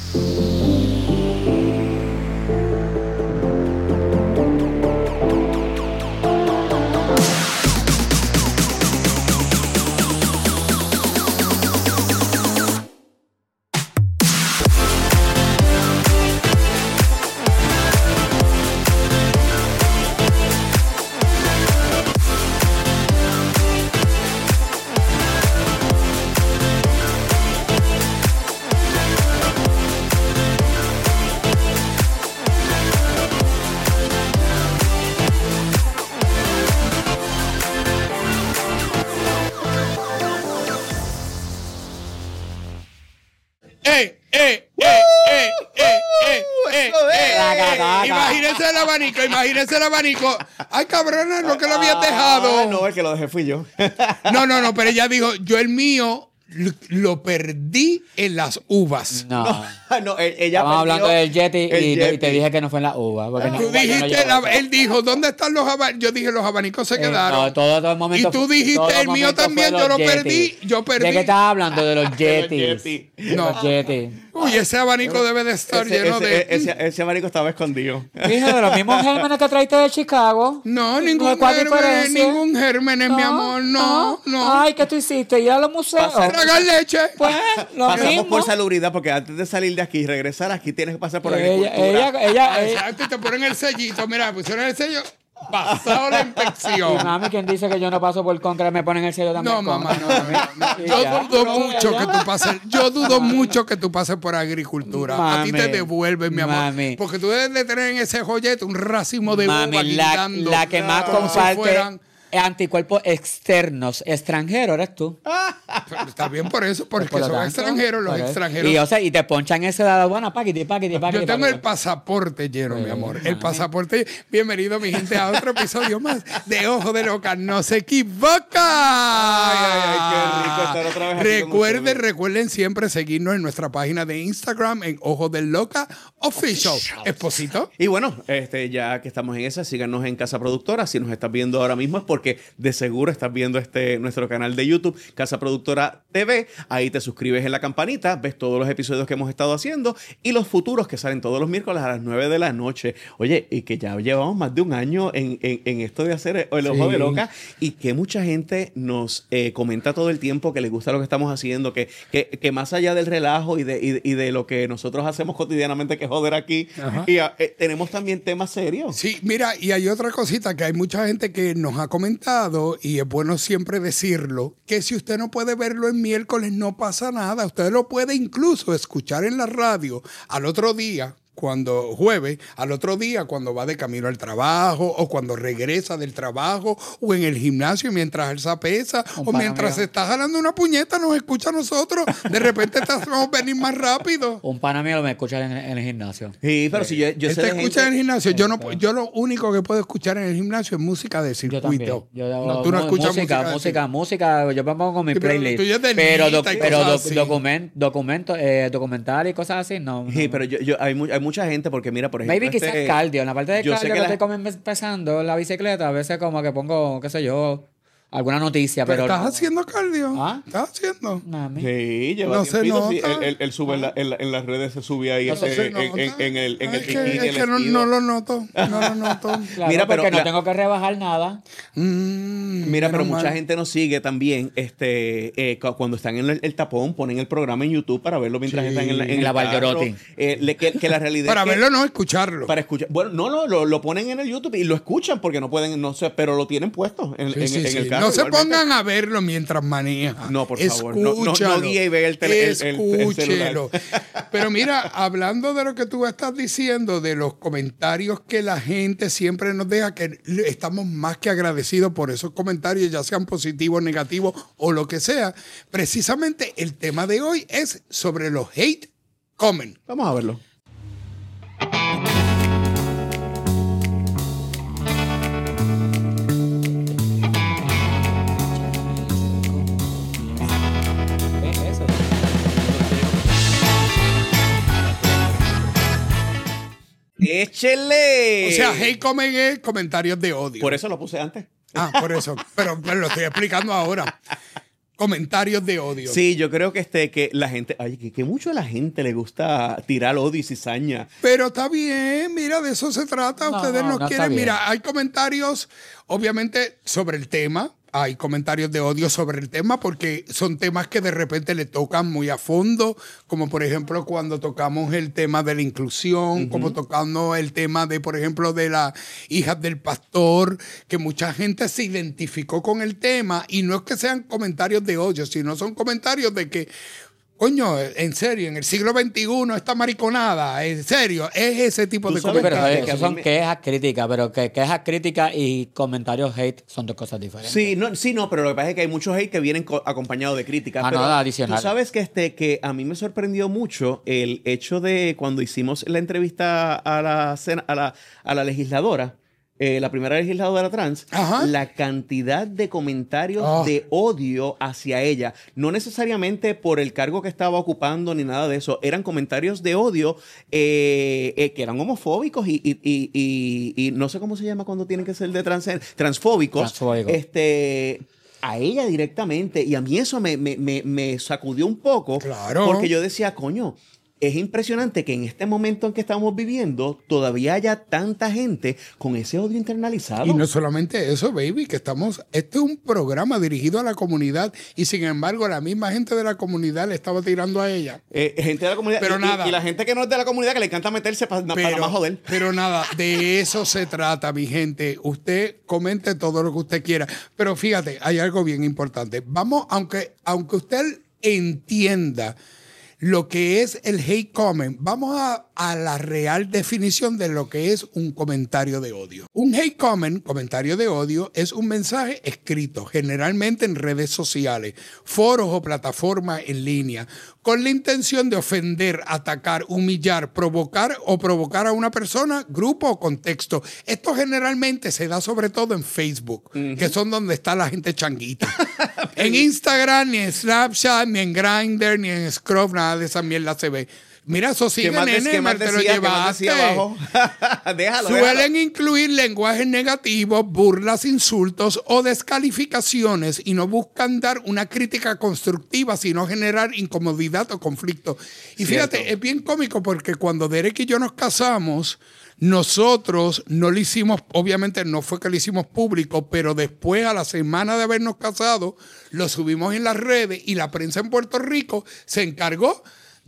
Imagínense el abanico. Ay, cabrona, no que lo habías dejado. No, el que lo dejé fui yo. No, pero ella dijo, yo el mío lo perdí en las uvas. No, ella estamos hablando del Yeti y Yeti. te dije que no fue en la uva. Tú dijiste, él dijo, ¿dónde están los abanicos? Yo dije, los abanicos se quedaron. No, todo el momento. Y tú dijiste, el mío también, yo lo perdí. ¿De qué estás hablando? De los Yetis. No. Los Yetis. Uy, ese abanico debe de estar lleno de... Ese abanico estaba escondido. Hijo de los mismos gérmenes que traiste de Chicago. No, ningún gérmenes, mi amor, no. Ay, ¿qué tú hiciste? Ir a los museos. Tragar leche. Pues, lo Pasamos mismo. por salubridad porque antes de salir de aquí y regresar aquí tienes que pasar por Ella, agricultura. Exacto, y te ponen el sellito. Mira, pusieron el sello, pasado la Y inspección. mami, ¿quién dice que yo no paso por contra? Me ponen el sello también. No, mamá, no. Y Yo ya. dudo mucho que tú pases por agricultura. A ti te Mami, devuelven, mi amor. mami. Porque tú debes de tener en ese joyete un racimo de uva Mami, guindando. la que más como si comparte fueran- anticuerpos externos extranjeros eres tú. Pero está bien por eso, porque Por lo son tanto, extranjeros, los por eso. extranjeros. Y, o sea, y te ponchan ese de la aduana, paquiti. Yo tengo el pasaporte lleno, mi amor. El pasaporte. Bienvenido, mi gente, a otro episodio más de Ojo de Loca. ¡No se equivoca! Ay, qué rico estar otra vez aquí con ustedes. Recuerden siempre seguirnos en nuestra página de Instagram en Ojo de Loca Official. Esposito. Y bueno, ya que estamos en esa, síganos en Casa Productora. Si nos estás viendo ahora mismo es porque de seguro estás viendo nuestro canal de YouTube, Casa Productora TV. Ahí te suscribes en la campanita, ves todos los episodios que hemos estado haciendo y los futuros que salen todos los miércoles a las 9 de la noche. Oye, y que ya llevamos más de un año en esto de hacer el Ojo de Loca y que mucha gente nos comenta todo el tiempo que les gusta lo que estamos haciendo, que más allá del relajo y de lo que nosotros hacemos cotidianamente, que joder aquí, y, tenemos también temas serios. Sí, mira, y hay otra cosita que hay mucha gente que nos ha comentado y es bueno siempre decirlo, que si usted no puede verlo en miércoles no pasa nada, usted lo puede incluso escuchar en la radio al otro día. Jueves, al otro día, cuando va de camino al trabajo, o cuando regresa del trabajo, o en el gimnasio mientras él se pesa, o mientras se está jalando una puñeta, nos escucha a nosotros. De repente vamos a venir más rápido. Un pana mío me escucha en el gimnasio. Sí, pero si yo Él sé te de escucha gente- en el gimnasio. Yo lo único que puedo escuchar en el gimnasio es música de Yo circuito. también. No, tú no escuchas música. Yo me pongo con mi Sí, pero playlist. tú ya te Pero, limitas y cosas así. documentales y cosas así, no. Sí, no. pero hay mucha gente porque mira, por ejemplo, Maybe quizás cardio. En la parte de yo sé cardio que que estoy empezando en la bicicleta, a veces como que pongo, qué sé yo, alguna noticia, ¿Pero pero... estás haciendo cardio? ¿Ah? ¿Estás haciendo? Mami. Sí, lleva No se tiempito, sí. nota. Él sube en las redes, se sube ahí No se nota. en el Es bikini, que el no vestido. lo noto. No lo noto. Claro, Mira, pero porque no la- tengo que rebajar nada. Mira, pero menos mucha mal. gente nos sigue también cuando están en el tapón, ponen el programa en YouTube para verlo mientras Sí. están en En el la carro. Valderotti. Que la realidad Para es que verlo, no escucharlo. para escuchar. Bueno, no, lo ponen en el YouTube y lo escuchan porque no pueden, no sé, pero lo tienen puesto en Sí, sí. el carro. No se igualmente. pongan a verlo mientras maneja. No, por favor, no Escúchalo. guíe y ve el Escúchelo. celular. Pero mira, hablando de lo que tú estás diciendo, de los comentarios que la gente siempre nos deja, que estamos más que agradecidos por esos comentarios, ya sean positivos, negativos o lo que sea. Precisamente el tema de hoy es sobre los hate comment. Vamos a verlo. Eso. ¡Échele! O sea, hate comment es comentarios de odio. Por eso lo puse antes. Ah, por eso. Pero lo estoy explicando ahora. comentarios de odio. Sí, yo creo que la gente, ay, que mucho a la gente le gusta tirar odio y cizaña. Pero está bien, mira, de eso se trata. Ustedes no está quieren. bien. Mira, hay comentarios, obviamente, sobre el tema. Hay comentarios de odio sobre el tema porque son temas que de repente le tocan muy a fondo, como por ejemplo cuando tocamos el tema de la inclusión, como tocando el tema de, por ejemplo, de las hijas del pastor, que mucha gente se identificó con el tema y no es que sean comentarios de odio, sino son comentarios de que, coño, en serio, en el siglo XXI esta mariconada, en serio, es ese tipo de sabes, Pero comentarios. que a esos mí son me- quejas críticas, pero que quejas críticas y comentarios hate son dos cosas diferentes. Sí, no, pero lo que pasa es que hay muchos hate que vienen acompañados de críticas. Ah, pero no, adicional. Tú sabes que a mí me sorprendió mucho el hecho de cuando hicimos la entrevista a la legisladora, la primera legisladora trans, Ajá. la cantidad de comentarios Oh. de odio hacia ella, no necesariamente por el cargo que estaba ocupando ni nada de eso, eran comentarios de odio que eran homofóbicos y no sé cómo se llama cuando tienen que ser de transfóbicos. Transfóbicos. A ella directamente, y a mí eso me sacudió un poco, Claro. porque yo decía, coño, es impresionante que en este momento en que estamos viviendo todavía haya tanta gente con ese odio internalizado. Y no solamente eso, baby, que este es un programa dirigido a la comunidad y sin embargo la misma gente de la comunidad le estaba tirando a ella. Gente de la comunidad, Pero nada. y la gente que no es de la comunidad que le encanta meterse para más joder. Pero nada, de eso se trata, mi gente. Usted comente todo lo que usted quiera. Pero fíjate, hay algo bien importante. Vamos, aunque usted entienda lo que es el hate comment, vamos a la real definición de lo que es un comentario de odio. Un hate comment, comentario de odio, es un mensaje escrito, generalmente en redes sociales, foros o plataformas en línea, con la intención de ofender, atacar, humillar, provocar a una persona, grupo o contexto. Esto generalmente se da sobre todo en Facebook, que son donde está la gente changuita. En Instagram, ni en Snapchat, ni en Grindr, ni en Scrub, nada de esa mierda se ve. Mira, eso sigue, nene, ¿Qué más te lo decía? ¿Qué más decía llevaste. abajo? Déjalo, Suelen déjalo. incluir lenguajes negativos, burlas, insultos o descalificaciones y no buscan dar una crítica constructiva, sino generar incomodidad o conflicto. Y Cierto. fíjate, es bien cómico porque cuando Derek y yo nos casamos, nosotros no lo hicimos, obviamente no fue que lo hicimos público, pero después a la semana de habernos casado, lo subimos en las redes y la prensa en Puerto Rico se encargó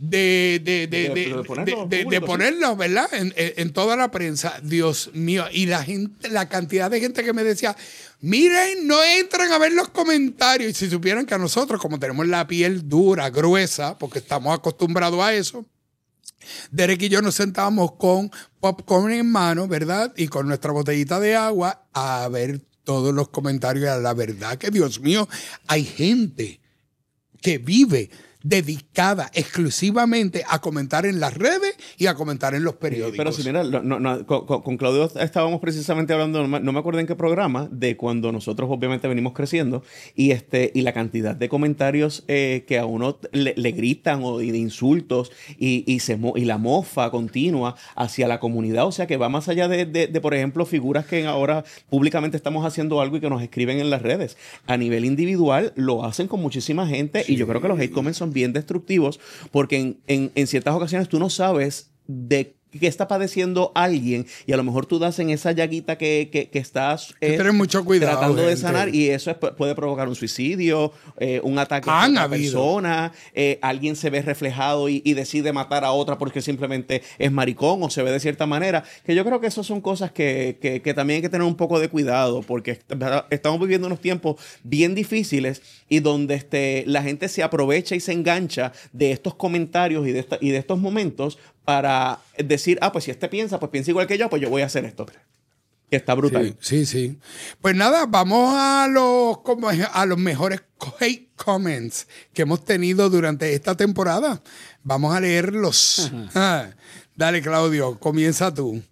de ponerlo, ¿verdad? En toda la prensa. Dios mío. Y la gente, la cantidad de gente que me decía, miren, no entran a ver los comentarios. Y si supieran que a nosotros, como tenemos la piel dura, gruesa, porque estamos acostumbrados a eso, Derek y yo nos sentábamos con popcorn en mano, ¿verdad? Y con nuestra botellita de agua a ver todos los comentarios. A la verdad que, Dios mío, hay gente que vive dedicada exclusivamente a comentar en las redes y a comentar en los periódicos. Pero si mira, con Claudio estábamos precisamente hablando, no me acuerdo en qué programa, de cuando nosotros obviamente venimos creciendo y la cantidad de comentarios que a uno le gritan y de insultos y la mofa continua hacia la comunidad. O sea, que va más allá de por ejemplo, figuras que ahora públicamente estamos haciendo algo y que nos escriben en las redes. A nivel individual lo hacen con muchísima gente y yo creo que los hate comments son bien destructivos porque en ciertas ocasiones tú no sabes de qué está padeciendo alguien y a lo mejor tú das en esa llaguita que estás tener mucho cuidado, tratando de gente. sanar y eso puede provocar un suicidio, un ataque a Han otra habido. persona, alguien se ve reflejado y decide matar a otra porque simplemente es maricón o se ve de cierta manera, que yo creo que esas son cosas que también hay que tener un poco de cuidado porque estamos viviendo unos tiempos bien difíciles y donde la gente se aprovecha y se engancha de estos comentarios y de estos momentos para decir, pues si piensa igual que yo, pues yo voy a hacer esto. Que está brutal. Sí. Pues nada, vamos a los mejores hate comments que hemos tenido durante esta temporada. Vamos a leerlos. Dale, Claudio, comienza tú.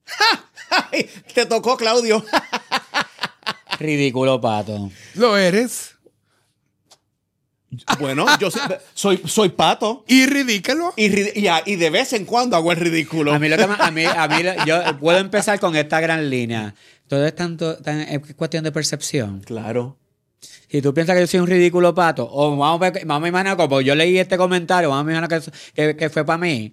Ay, te tocó, Claudio. Ridículo, Pato. ¿Lo eres? Bueno, yo soy Pato. ¿Y ridículo? Y de vez en cuando hago el ridículo. A mí yo puedo empezar con esta gran línea. Todo es es cuestión de percepción. Claro. Si tú piensas que yo soy un ridículo pato, o vamos a imaginar como yo leí este comentario, vamos a imaginar que fue para mí.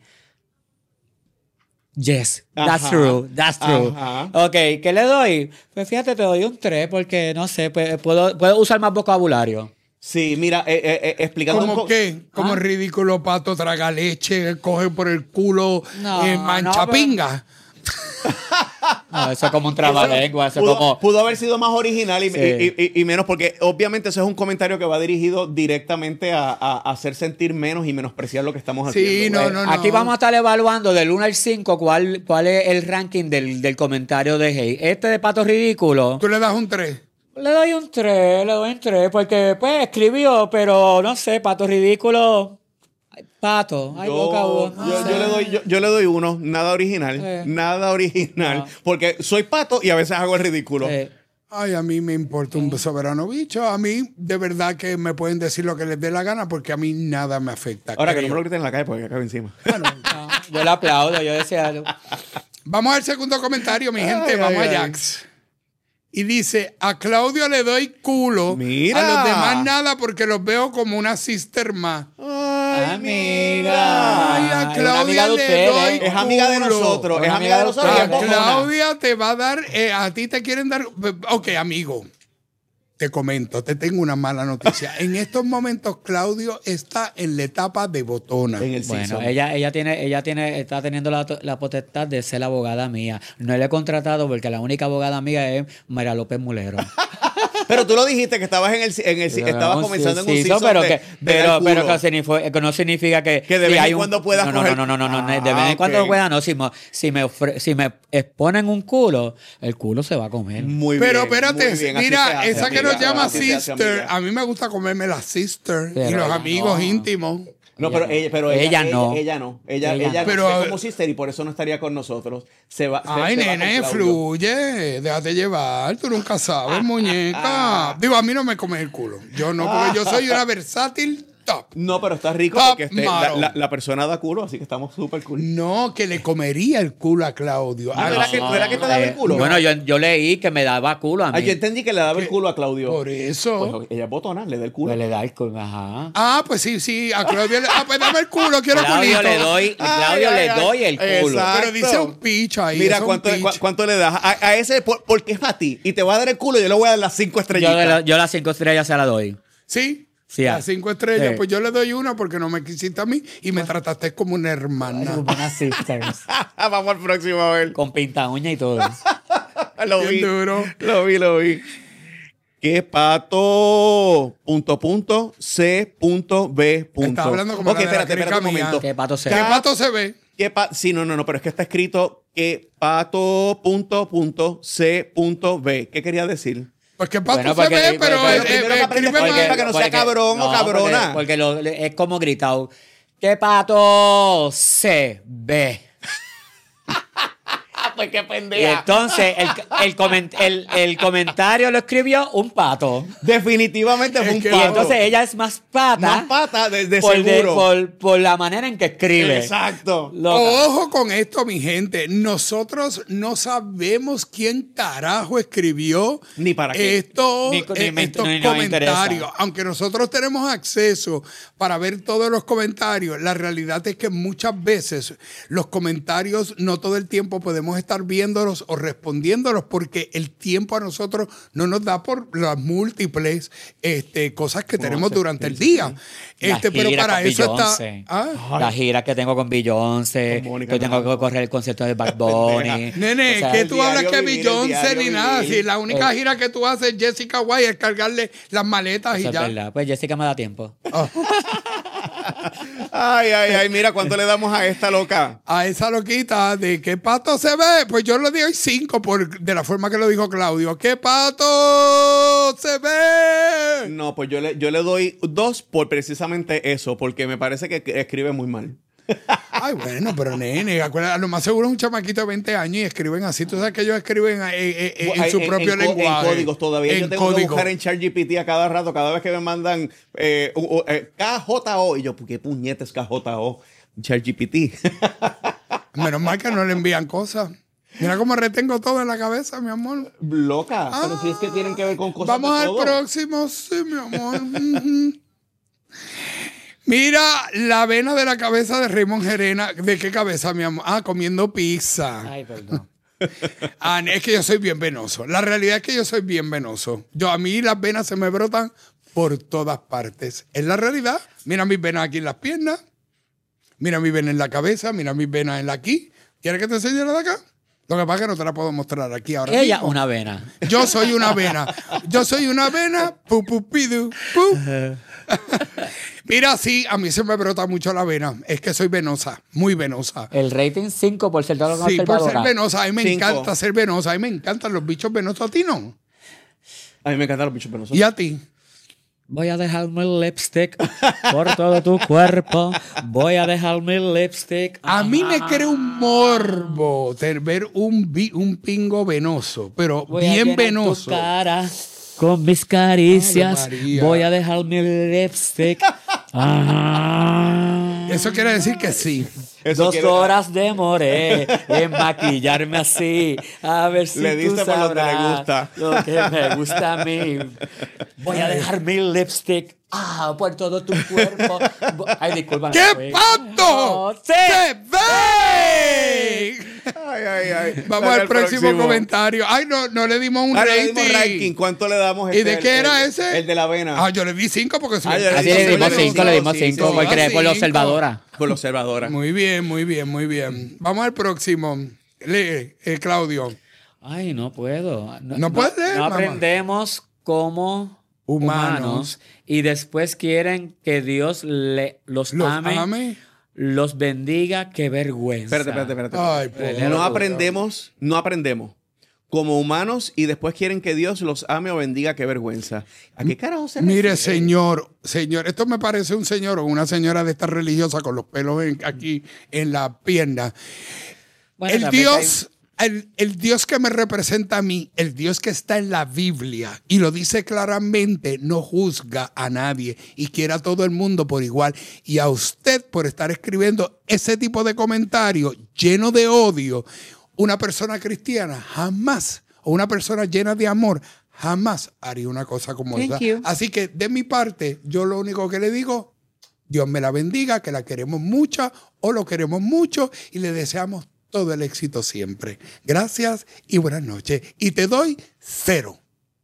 Yes, that's Ajá, true, that's true. ajá. Ok, ¿qué le doy? Pues fíjate, te doy un 3 porque, no sé, pues, puedo usar más vocabulario. Sí, mira, explicando un ¿Cómo poco. qué? Como el ridículo pato traga leche, coge por el culo, No, mancha no, pinga. No, eso es como un trabalengua, eso es Pudo, como... pudo haber sido más original Sí. y menos, porque obviamente eso es un comentario que va dirigido directamente a hacer sentir menos y menospreciar lo que estamos Sí, haciendo. no. Aquí vamos a estar evaluando del 1 al 5 cuál es el ranking del comentario de hate. Este de pato ridículo, Tú le das un 3. le doy un 3, porque pues escribió, pero no sé, pato ridículo, pato, hay boca, no sé. Yo le doy uno, nada original, nada original, No. porque soy pato y a veces hago el ridículo. Ay, a mí me importa un soberano bicho. A mí, de verdad que me pueden decir lo que les dé la gana porque a mí nada me afecta. Ahora que no creo. me lo griten en la calle porque acabo encima. No, yo le aplaudo, yo decía... Vamos al segundo comentario, mi gente. Vamos a Jax. Y dice, a Claudio le doy culo. Mira. A los demás nada porque los veo como una sister más. Amiga. Ay, a Es una Claudia amiga de le ustedes. doy Es amiga de culo. nosotros, es Una amiga de amiga de nosotros. ustedes. y es bocona. Claudia te va a dar, a ti te quieren dar, ok, amigo, te comento, te tengo una mala noticia. En estos momentos Claudio está en la etapa de botona. En el Bueno, season. está teniendo la potestad de ser la abogada mía. No le he contratado porque la única abogada mía es María López Mulero. Pero tú lo dijiste que estabas estabas comenzando en un season pero de pero culo. que no significa que de vez en cuando puedas no, coger- no, de vez Ah, en cuando ok. pueda, no. Si me exponen un culo, el culo se va a comer. Muy Pero bien, espérate, muy bien, así se mira, hace, esa que amiga, nos llama así se hace, sister, amiga. a mí me gusta comerme la sister y Pero los ella amigos no. íntimos. No, Ella pero no. ella, Ella no. Ella no. Ella Pero, es como sister y por eso no estaría con nosotros. Se va Ay, se va nene, con Claudio. fluye, déjate llevar, tú nunca sabes, muñeca. Digo, a mí no me comes el culo. Yo no, porque yo soy una versátil top. No, pero está rico Top porque model. la persona da culo, así que estamos súper cool. No, que le comería el culo a Claudio. Ah, Ay, ¿verdad que te daba el culo? Bueno, yo leí que me daba culo a mí. Ah, yo entendí que le daba el culo a Claudio. por eso. Pues ella es botona, le da el culo. Pues le da el culo, ajá. Ah, pues sí, a Claudio le... Ah, pues dame el culo, quiero Claudio culito. le doy, Claudio Ay, le ay, doy el culo. exacto. Pero dice un picho ahí. Mira eso es un pitch. cuánto le das. A ese, porque es a ti. Y te va a dar el culo y yo le voy a dar las 5 estrellitas. Yo las 5 estrellas se las doy. Sí. Sí, a 5 estrellas, sí. pues yo le doy una porque no me quisiste a mí y me trataste como una hermana. Buenas sisters. Vamos al próximo a ver. Con pinta uña y todo. Lo Bien vi. duro. Lo vi. ¿Qué pato? C.B. Está hablando como Ok, la de la espérate un crica mía. momento. ¿Qué pato se ¿Qué ve? pato se ve? Sí, no, pero es que está escrito que pato.C.B. ¿Qué quería decir? Pues qué pato Bueno, se porque- ve, pero porque- primero que aprendes escribe porque- mal. para que no sea cabrón o cabrona. Porque es como gritado. ¿Qué pato se ve? Pues qué Y pendeja. entonces el comentario lo escribió un pato. Definitivamente fue un que- Y pato. entonces ella es más pata. Más pata de por, seguro. por la manera en que escribe. Exacto. Loca. Ojo con esto, mi gente. Nosotros no sabemos quién carajo escribió Ni para qué. estos, Ni me estos interesa. comentarios. Aunque nosotros tenemos acceso para ver todos los comentarios, la realidad es que muchas veces los comentarios no todo el tiempo podemos estar viéndolos o respondiéndolos porque el tiempo a nosotros no nos da por las múltiples cosas que tenemos durante el día. La Pero gira para con eso Beyoncé. está... ¿Ah? La gira que tengo con Beyoncé, Con Mónica que tengo Naranjo. que correr el concierto de Bad Bunny. Nene, O sea, que el tú hablas diario que vivir, el Beyoncé ni diario nada. vivir. Si la única gira que tú haces, Jessica White, es cargarle las maletas eso y es ya. verdad. Pues Jessica me da tiempo. Ay, mira cuánto le damos a esta loca. A esa loquita de qué pato se ve, pues yo le doy 5 de la forma que lo dijo Claudio. ¿Qué pato se ve? No, pues yo le doy 2 por precisamente eso, porque me parece que escribe muy mal. Ay, bueno, pero nene, acuérdate, lo más seguro es un chamaquito de 20 años y escriben así. Tú sabes que ellos escriben en su propio lenguaje. En códigos todavía. Yo En tengo que código. buscar en ChatGPT a cada rato, cada vez que me mandan KJO. Y yo, ¿qué puñetes KJO? ChatGPT. Menos mal que no le envían cosas. Mira cómo retengo todo en la cabeza, mi amor. Loca, pero si es que tienen que ver con cosas Vamos de al todo. próximo, sí, mi amor. Ujú. Mira la vena de la cabeza de Raymond Gerena. ¿De qué cabeza, mi amor? Ah, comiendo pizza. Ay, perdón. Ah, es que yo soy bien venoso. La realidad es que yo soy bien venoso. A mí las venas se me brotan por todas partes. Es la realidad. Mira mis venas aquí en las piernas. Mira mis venas en la cabeza. Mira mis venas en la aquí. ¿Quieres que te enseñe la de acá? Lo que pasa es que no te la puedo mostrar aquí ahora Ella, mismo. una vena. Yo soy una vena. Yo soy una vena. Pu, pu, pidu, pu. Mira, sí, a mí se me brota mucho la vena. Es que soy venosa, muy venosa. El rating 5 por ser todo Sí, por ser observadora. venosa. A mí me 5. encanta ser venosa. A mí me encantan los bichos venosos. ¿A ti no? A mí me encantan los bichos penosos. ¿Y a ti? Voy a dejarme el lipstick por todo tu cuerpo. Voy a dejarme el lipstick. A mí me crea un morbo ver un pingo venoso, pero Voy a bien llenar venoso. tu cara con mis caricias. Ave María. Voy a dejarme el lipstick. Eso quiere decir que sí. Eso 2 quiere- horas demoré en maquillarme así. A ver si Le tú diste por lo que le sabrás gusta. lo que me gusta a mí. Voy a dejar mi lipstick por todo tu cuerpo. Ay, disculpa. ¡Qué pato! ¡Sí! ¡Se ve! Ay. Vamos Dale al próximo comentario. Ay, no le dimos un Ahora le rating. dimos ranking. ¿Cuánto le damos? ¿Y de qué era ese? El de la avena. Ah, yo le di 5 porque soy yo Así Sí, le dimos sí, 5, sí, le dimos sí, 5 sí, porque sí. por la 5. observadora. Por la observadora. Muy bien, muy bien, muy bien. Vamos al próximo. Lee, Claudio. Ay, no puedo. No puedes leer, No mamá. aprendemos como humanos y después quieren que Dios los Los ame, ame. los bendiga. Qué vergüenza. Espérate. Ay, pobre. No aprendemos como humanos y después quieren que Dios los ame o bendiga. Qué vergüenza. ¿A qué carajo se Mire, refiere? señor, esto me parece un señor o una señora de esta religiosa con los pelos aquí en la pierna. Bueno, El también Dios, el Dios que me representa a mí, el Dios que está en la Biblia y lo dice claramente, no juzga a nadie y quiere a todo el mundo por igual. Y a usted por estar escribiendo ese tipo de comentarios lleno de odio, una persona cristiana jamás, o una persona llena de amor, jamás haría una cosa como Thank esa. you. Así que de mi parte, yo lo único que le digo, Dios me la bendiga, que la queremos mucho o lo queremos mucho y le deseamos todo el éxito siempre. Gracias y buenas noches. Y te doy 0.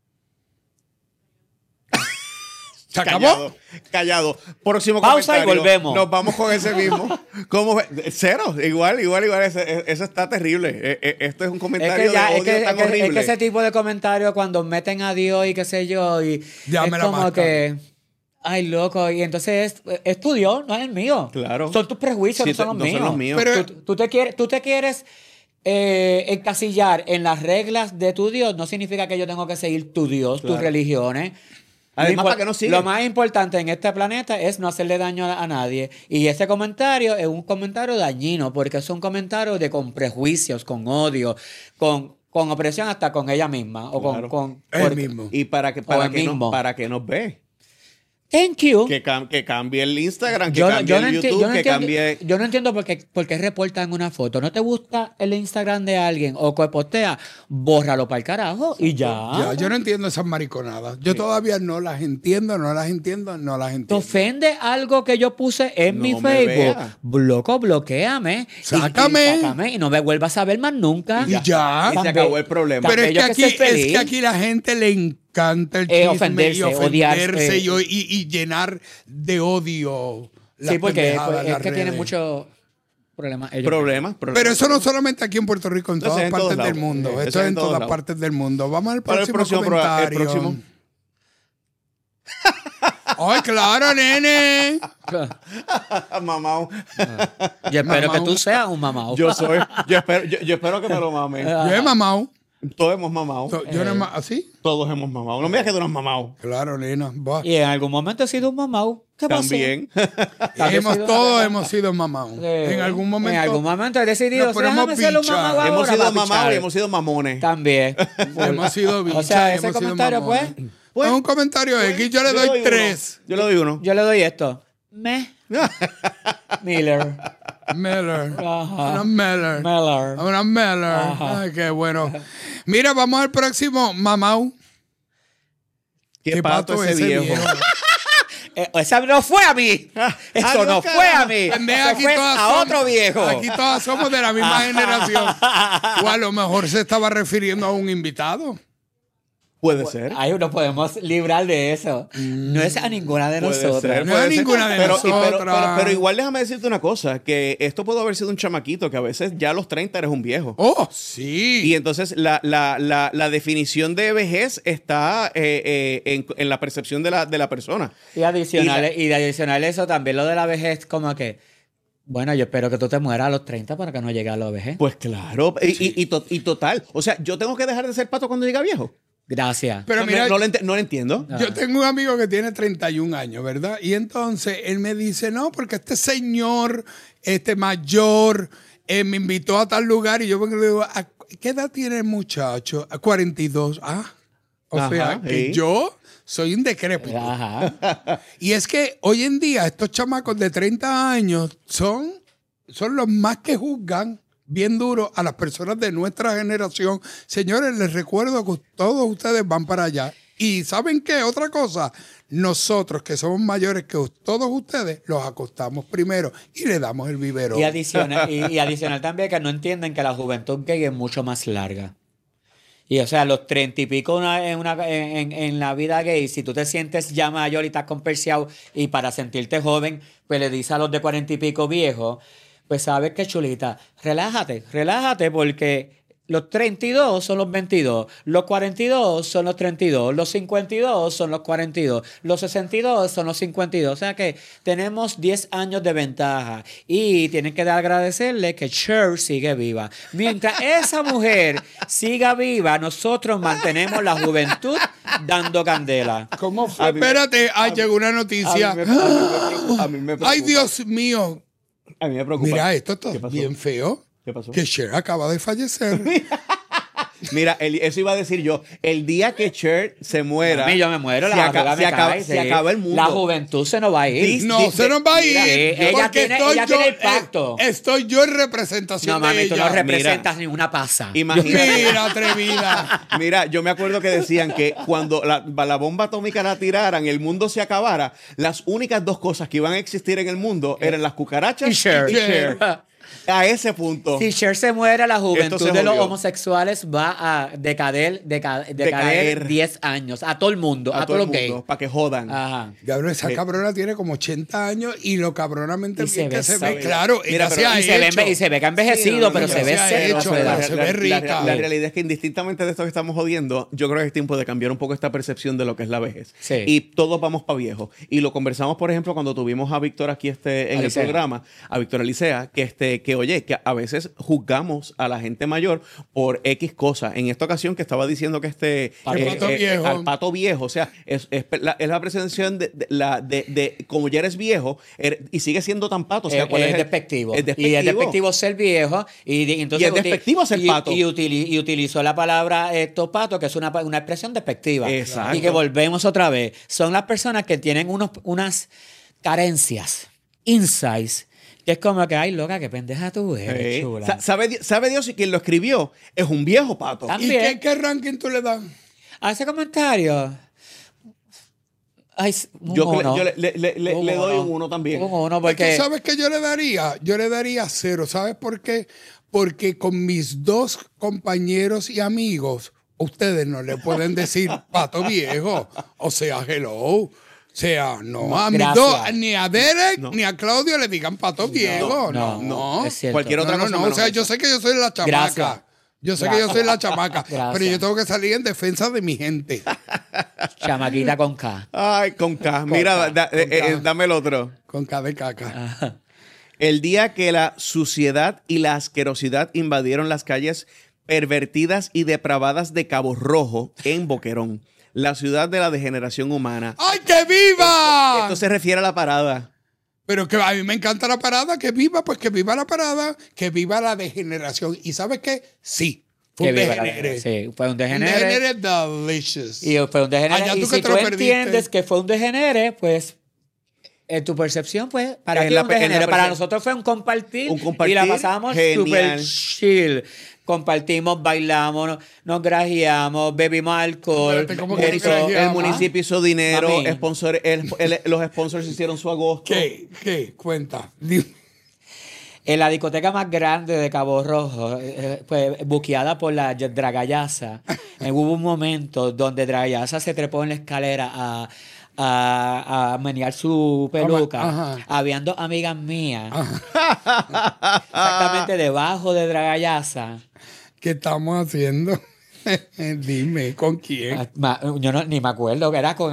¿Se acabó? Callado. Próximo Pausa y comentario. volvemos. Nos vamos con ese mismo. ¿Cómo fue? 0. Igual. Eso está terrible. Esto es un comentario de odio tan horrible. es que ese tipo de comentarios cuando meten a Dios y qué sé yo, y Ya es me la como mascan. que, ay, loco, y entonces es tu Dios, no es el mío. Claro. Son tus prejuicios, Sí, no son los no míos. son los míos. Pero- Tú te quieres encasillar en las reglas de tu Dios, no significa que yo tengo que seguir tu Dios, tus Claro. religiones. Además, Lo para que no sigan. Lo más importante en este planeta es no hacerle daño a nadie. Y ese comentario es un comentario dañino, porque es un comentario con prejuicios, con odio, con opresión hasta con ella misma. O Claro. con El mismo. Y para que nos ve. Thank you. Que cambie el Instagram, que Yo cambie no el enti- YouTube, yo no que entiendo- cambie... yo no entiendo por qué reportan una foto. ¿No te gusta el Instagram de alguien o que postea? Bórralo para el carajo y ya. Ya, yo no entiendo esas mariconadas. Yo todavía no las entiendo. ¿Te ofende algo que yo puse en No mi me Facebook? vea. Bloquéame. Sácame. Y no me vuelvas a ver más nunca. Y ya. Y se acabó el problema. Pero es Bello que, que aquí, ser es feliz. que aquí la gente le encanta el chisme ofenderse, y ofenderse odiarse. y llenar de odio las Sí, porque pendejadas en es las que tienen redes. muchos problemas. ellos. Problemas. Pero eso no solamente aquí en Puerto Rico, en Eso es todas en partes todos del lados. mundo. Eso Esto es es en en todos todas lados. partes del mundo. Vamos al ¿Cuál es el próximo próximo comentario. próximo? ¡Ay, claro, nene! Mamao. Yo espero Mamao. que tú seas un mamao. Yo espero que me lo mamen. Yo he mamado. Todos hemos mamado. Yo no he ¿así? Todos hemos mamado. No me digas que tú no has mamado. Claro, nena. Va. Y en algún momento he sido un mamao. ¿Qué pasó? También. También he sido Todos una- hemos sido mamados. Sí. En algún momento. En algún momento he decidido, nos ponemos déjame ser un bicha. mamao Hemos ahora sido para mamados pichar. y hemos sido mamones. También. Hemos sido bichas. O sea, ese hemos sido comentario, mamones. pues, Es un comentario X. Yo le doy 3. Yo le doy uno. yo le doy esto. Me Miller. Miller. Ajá. Una Miller. Miller. Una Miller. Ajá. Ay, qué bueno. Mira, vamos al próximo. Mamau. ¿Qué pato ese viejo? Esa no fue a mí. Eso no fue a mí. Pendeja, Eso fue a otro viejo. Aquí todas somos de la misma generación. O a lo mejor se estaba refiriendo a un invitado. Puede ser. Ahí no podemos librar de eso. No es a ninguna de Puede nosotros. ser, No puede es ser. ninguna de pero, nosotras. pero igual déjame decirte una cosa, que esto pudo haber sido un chamaquito, que a veces ya a los 30 eres un viejo. Oh, sí. Y entonces la definición de vejez está en la percepción de la persona. Y adicional eso también, lo de la vejez, como que, bueno, yo espero que tú te mueras a los 30 para que no llegue a la vejez. Pues claro, y total. O sea, yo tengo que dejar de ser pato cuando diga viejo. Gracias. Pero mira, no lo entiendo. yo tengo un amigo que tiene 31 años, ¿verdad? Y entonces él me dice, no, porque este señor, mayor, me invitó a tal lugar y yo le digo, ¿a qué edad tiene el muchacho? A 42. O sea, Ajá, que sí. yo soy un decrépito. Ajá. Y es que hoy en día estos chamacos de 30 años son los más que juzgan bien duro a las personas de nuestra generación. Señores, les recuerdo que todos ustedes van para allá. Y ¿saben qué? Otra cosa, nosotros que somos mayores que todos ustedes, los acostamos primero y le damos el biberón. Y adicional también que no entienden que la juventud gay es mucho más larga. Y o sea, los 30 y pico en la vida gay, si tú te sientes ya mayor y estás comperciado y para sentirte joven, pues le dices a los de 40 y pico viejos, pues sabes qué chulita, relájate porque los 32 son los 22, los 42 son los 32, los 52 son los 42, los 62 son los 52. O sea que tenemos 10 años de ventaja y tienen que agradecerle que Cher sigue viva. Mientras esa mujer siga viva, nosotros mantenemos la juventud dando candela. ¿Cómo fue? Espérate, llegó una noticia. A mí me preocupa. Ay, Dios mío. A mí me preocupa. Mira, esto ¿Qué está pasó? bien feo. ¿Qué pasó? Que Cher acaba de fallecer. Mira, eso iba a decir yo. El día que Cher se muera, A mí yo me muero, se, la acaba, barriga me cae, se acaba el mundo. La juventud se nos va a ir. No, se nos va a ir. Mira, ella porque tiene el pacto. Estoy yo en representación No, mami, de tú ella. no representas ni una pasa. Imagínate. Mira, atrevida. Mira, yo me acuerdo que decían que cuando la bomba atómica la tiraran, el mundo se acabara, las únicas dos cosas que iban a existir en el mundo eran las cucarachas Y Cher. y Cher. A ese punto. Si Cher se muere, la juventud se de los jodió. homosexuales va a decaer Decaer. 10 años. A todo el mundo, a, todos los gays. Para que jodan. Ajá. Cabrón, esa cabrona tiene como 80 años y lo cabronamente Y se bien que ve se ve. sabrosa. Claro, Mira, ella pero- se ha Y se, hecho. ve, y se ve que ha envejecido, Sí, pero no, se no, ve se ha serio a hecho, su edad. pero se ve rica. La realidad es que indistintamente de esto que estamos jodiendo, yo creo que es tiempo de cambiar un poco esta percepción de lo que es la vejez. Sí. Y todos vamos para viejo. Y lo conversamos, por ejemplo, cuando tuvimos a Víctor aquí en el Alicea. programa, a Víctor Alicea, que oye, que a veces juzgamos a la gente mayor por X cosas. En esta ocasión que estaba diciendo que pato viejo. al pato viejo, o sea, es la presentación de como ya eres viejo y sigue siendo tan pato. O sea, ¿cuál Es el- despectivo. Es despectivo. Y es despectivo ser viejo. Entonces, Y es despectivo ser pato. Y utilizó la palabra pato, que es una expresión despectiva. Exacto. Y que volvemos otra vez. Son las personas que tienen unas carencias, insights, que es como que, ay, loca, qué pendeja tú eres, Sí. chula. Sabe Dios si quien lo escribió es un viejo pato. Ah, ¿Y También. qué ranking tú le das? A ese comentario. Ay, un Yo uno. le doy un 1 también. Un 1 ¿Tú porque... sabes qué yo le daría? Yo le daría 0. ¿Sabes por qué? Porque con mis dos compañeros y amigos, ustedes no le pueden decir pato viejo. O sea, hello. O sea, no, a mis Gracias. dos, ni a Derek ni a Claudio le digan pato viejo. No. es cierto. Cualquier otra cosa O menos sea, yo esa. sé que yo soy la chamaca. Gracias. Yo sé que yo soy la chamaca. Gracias. Pero yo tengo que salir en defensa de mi gente. Chamaquita con K. Ay, con K. Mira, K. dame el otro. Con K de caca. Ajá. El día que la suciedad y la asquerosidad invadieron las calles pervertidas y depravadas de Cabo Rojo en Boquerón, la ciudad de la degeneración humana. ¡Ay, que viva! Esto se refiere a la parada. Pero que a mí me encanta la parada, que viva, pues que viva la parada, que viva la degeneración. ¿Y sabes qué? Sí, fue Que un viva degenere. Sí, fue un Un degenere. degenere delicious. Y fue un degenere. Allá tú Y que si te tú lo perdiste. entiendes que fue un degenere, pues en tu percepción, pues, para En ti la es un pe- en la degenere. Para percep- nosotros fue un compartir. Un compartir Y la pasábamos genial. súper chill. Compartimos, bailamos, nos grajeamos, bebimos alcohol. Espérate, ¿cómo que Eso, grajeamos? El municipio hizo dinero, Mami. los sponsors hicieron su agosto. ¿Qué? Cuenta. Dime. En la discoteca más grande de Cabo Rojo, pues buqueada por la Dragayaza, hubo un momento donde Dragayaza se trepó en la escalera a menear su peluca. Ajá. Habían dos amigas mías, exactamente debajo de Dragayaza. ¿Qué estamos haciendo? Dime, ¿con quién? Yo ni me acuerdo que era con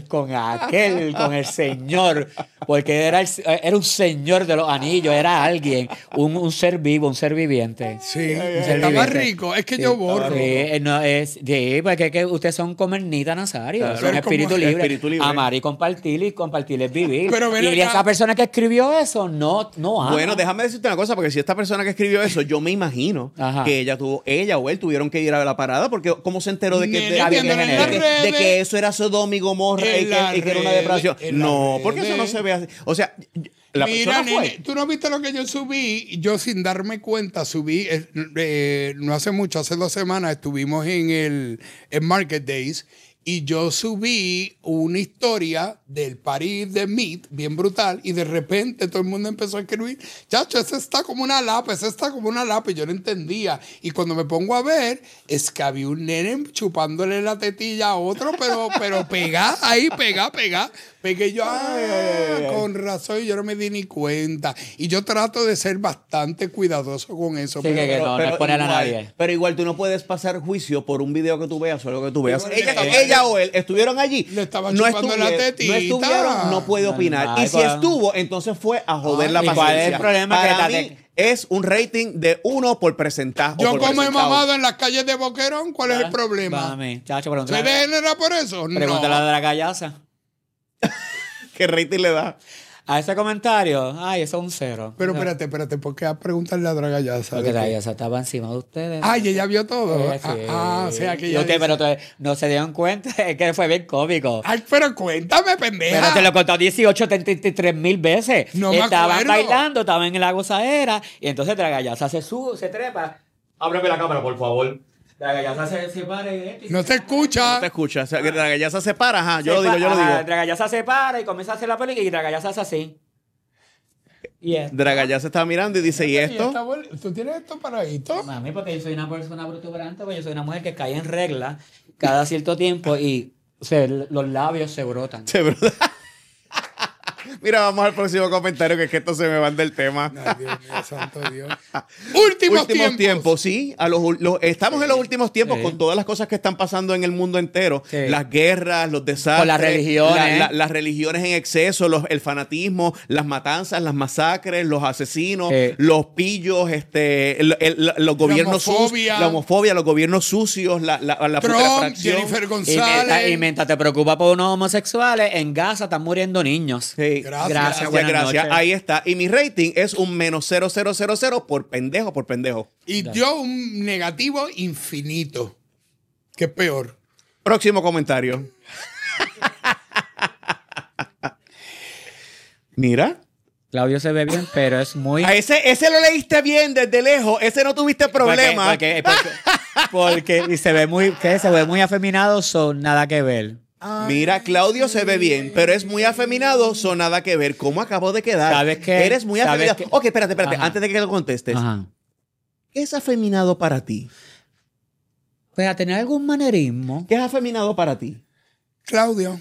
el señor, porque era un señor de los anillos, era alguien, un ser vivo, un ser viviente. Sí, ser está más viviente. rico. Es que yo borro. Sí, no, sí, porque es que ustedes son comernita Nazario, Claro. son Pero espíritu como- libre. Espíritu libre. Amar y compartir es vivir. Pero ven y acá. esa persona que escribió eso no ama. Bueno, déjame decirte una cosa, porque si esta persona que escribió eso, yo me imagino Ajá. que ella o él tuvieron que ir a la parada, porque ¿cómo se enteró de que, Nena, viéndolo en las de redes. que eso era Sodoma y Gomorra y En las que era una redes, depravación? en las No, porque eso no redes. se ve así. O sea, la Mira, persona fue. nene, tú no viste lo que yo subí. Yo sin darme cuenta subí, no hace mucho, hace 2 semanas estuvimos en Market Days y yo subí una historia del party de Meat, bien brutal, y de repente todo el mundo empezó a escribir, chacho, ese está como una lapa, ese está como una lapa, y yo no entendía. Y cuando me pongo a ver, es que había un nene chupándole la tetilla a otro, pero pegá, ahí, pegá. Pegué yo, con razón, y yo no me di ni cuenta. Y yo trato de ser bastante cuidadoso con eso. Sí, que no exponer a nadie. Pero igual tú no puedes pasar juicio por un video que tú veas o algo que tú veas. Pero Ella o él estuvieron allí. Le estaba chupando la tetita. No estuvieron, no puede opinar. Ay, y si pues. estuvo, entonces fue a joder la ¿y paciencia. cuál es el problema? Para Que mí es un rating de 1 por presentado. Yo como he mamado en las calles de Boquerón, ¿cuál es el Va problema? a mí, chacho, ¿Soy pregúntale degenerada por eso? a No. la Dragayaza. ¿Qué rating le da? A ese comentario, ay, eso es un 0. Pero espérate, ¿por qué a preguntarle a Dragayaza? Porque Dragayaza estaba encima de ustedes. Ay, ella vio todo. Sí. O sea que Y ella usted, dice- pero no se dieron cuenta, es que fue bien cómico. Ay, pero cuéntame, pendeja. Pero te lo contó 33,000 veces. No me Estaban acuerdo. bailando, estaban en la gozadera, y entonces Dragayaza se trepa. Ábreme la cámara, por favor. Dragayaza se para y... No se escucha. No te escucha. O sea, que la ya se separa. Ajá, yo Se lo digo, pa- yo lo ajá, digo. Dragayaza se para y comienza a hacer la película y Dragayaza hace así. Y es. Draga ya se está mirando y dice, ¿y esto? ¿Tú tienes esto paradito? Mami, porque yo soy una persona protuberante, pues yo soy una mujer que cae en regla cada cierto tiempo y los labios se brotan. Sí, ¿verdad? Mira, vamos al próximo comentario, que es que esto se me van del tema. Ay, Dios mío, santo Dios. Últimos tiempos. Sí. Estamos en los últimos tiempos Sí. con todas las cosas que están pasando en el mundo entero. Sí. Las guerras, los desastres. Con las religiones. Las religiones en exceso, el fanatismo, las matanzas, las masacres, los asesinos, Sí. los pillos, los gobiernos homofobia. la homofobia, los gobiernos sucios, la Trump, putrefacción. Jennifer Y González. mientras te preocupa por unos homosexuales, en Gaza están muriendo niños. Sí. Gracias, buenas noches. Ahí está. Y mi rating es un -0,000 por pendejo. Y dio un negativo infinito. Que es peor. Próximo comentario. Mira. Claudio se ve bien, pero es muy... A ese lo leíste bien desde lejos. Ese no tuviste problema. Porque y se ve muy afeminado, son nada que ver. Mira, Claudio se ve bien, pero es muy afeminado, son nada que ver. ¿Cómo acabo de quedar? ¿Sabes qué? Eres muy ¿Sabes afeminado. qué? Ok, espérate. Ajá. Antes de que lo contestes. Ajá. ¿Qué es afeminado para ti? Pues a tener algún manerismo. ¿Qué es afeminado para ti? Claudio.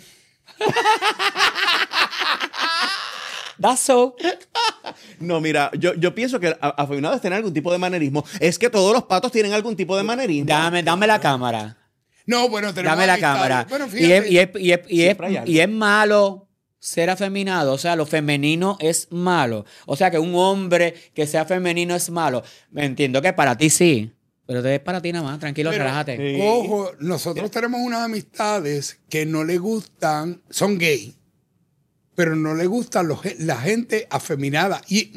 That's so. No, mira, yo pienso que afeminado es tener algún tipo de manerismo. Es que todos los patos tienen algún tipo de manerismo. Dame la cámara. No, bueno, tenemos Dame la amistades. cámara. Bueno, Siempre hay algo. y es malo ser afeminado. O sea, lo femenino es malo. O sea, que un hombre que sea femenino es malo. Entiendo que para ti sí. Pero es para ti nada más. Tranquilo, Pero- relájate. Sí. Ojo, nosotros tenemos unas amistades que no le gustan, son gay, pero no le gustan la gente afeminada.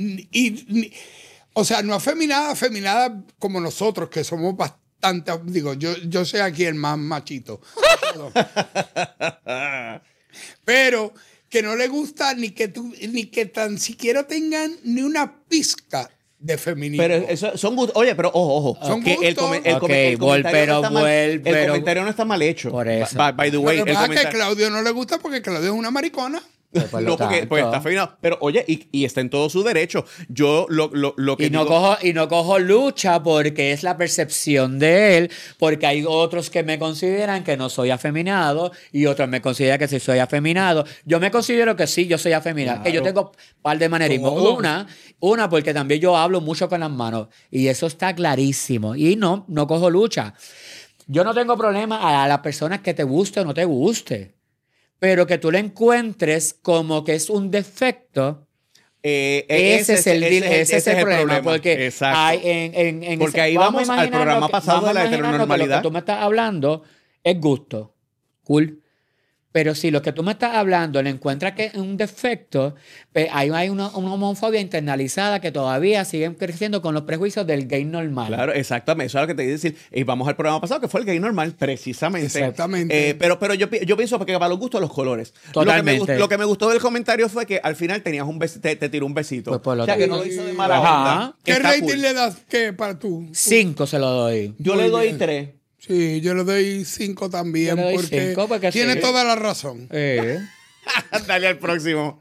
O sea, no afeminada como nosotros, que somos bastante, digo, yo soy aquí el más machito. Pero que no le gusta ni que tan siquiera tengan ni una pizca de feminismo. Pero eso son gustos. Oye, pero ojo. Son que el gustos. el comentario no está mal hecho. Por eso. By the way, Lo que el pasa es que a comentario. Claudio no le gusta porque Claudio es una maricona. Por lo No, porque tanto. está afeminado. Pero oye, y está en todo su derecho. Yo lo que Y no, digo- cojo lucha porque es la percepción de él, porque hay otros que me consideran que no soy afeminado y otros me consideran que sí soy afeminado. Yo me considero que sí, yo soy afeminado. Que yo tengo un par de manerismos. Todos. Una porque también yo hablo mucho con las manos y eso está clarísimo. Y no cojo lucha. Yo no tengo problema a las personas que te guste o no te guste, pero que tú le encuentres como que es un defecto. Ese es el problema, porque Exacto. hay en Porque ahí vamos al programa pasado de la heteronormalidad. Lo que tú me estás hablando es gusto, cool. Pero si lo que tú me estás hablando le encuentras que es un defecto, pues hay una homofobia internalizada que todavía siguen creciendo con los prejuicios del gay normal. Claro, exactamente. Eso es lo que te iba a decir. Y vamos al programa pasado, que fue el gay normal, precisamente. Exactamente. Pero yo pienso porque para los gustos, los colores. Totalmente. Lo que me gustó del comentario fue que al final tenías te tiró un besito. Pues por lo o sea, que tanto. no lo hizo de mala Ajá. onda. que ¿Qué está rating cool. le das para tú? 5 se lo doy. Yo Muy le doy bien. 3. Sí, yo le doy 5 también Yo le doy porque, 5 porque tiene sí. toda la razón. Dale al próximo.